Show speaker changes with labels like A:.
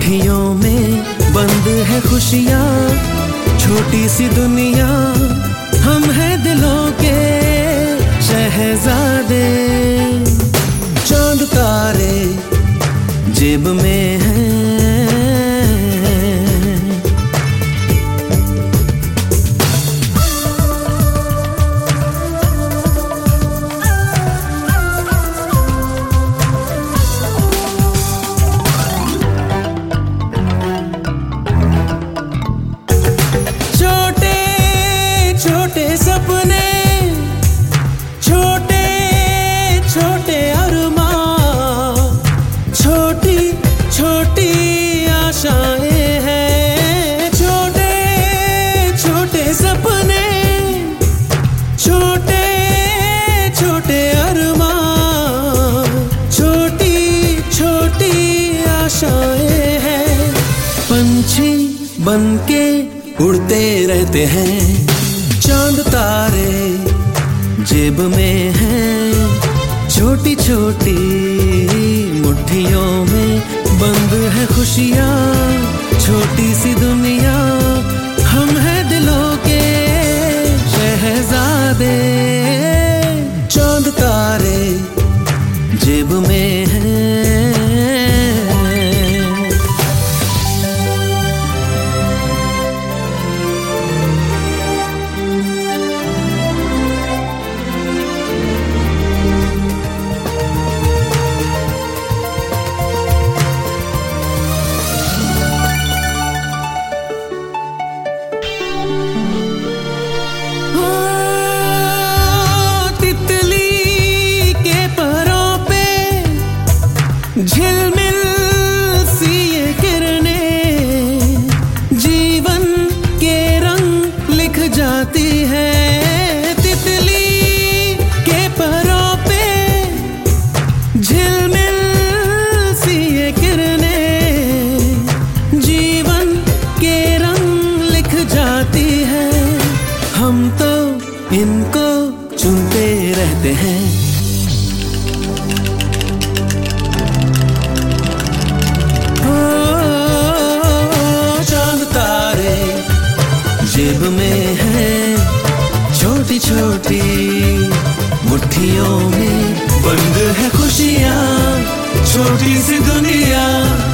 A: मुट्ठियों में बंद है खुशियाँ, छोटी सी दुनिया, हम हैं दिलों के शहजादे। चांद तारे जेब में हैं, छोटे सपने, छोटे छोटे अरमां, छोटी छोटी आशाएं हैं। छोटे छोटे सपने, छोटे छोटे अरमां, छोटी छोटी आशाएं हैं। पंछी बनके उड़ते रहते हैं, चांद तारे जेब में हैं। छोटी छोटी मुट्ठियों में बंद है खुशियाँ, छोटी सी दुनिया, हम हैं दिलों के शहजादे। चांद तारे जेब में हैं। झिलमिल सी ये किरणें जीवन के रंग लिख जाती है। तितली के परों पे झिलमिल सी ये किरणें जीवन के रंग लिख जाती है। हम तो इनको चुनते रहते हैं। जेब में है छोटी छोटी मुट्ठियों में बंद है खुशियाँ, छोटी सी दुनिया।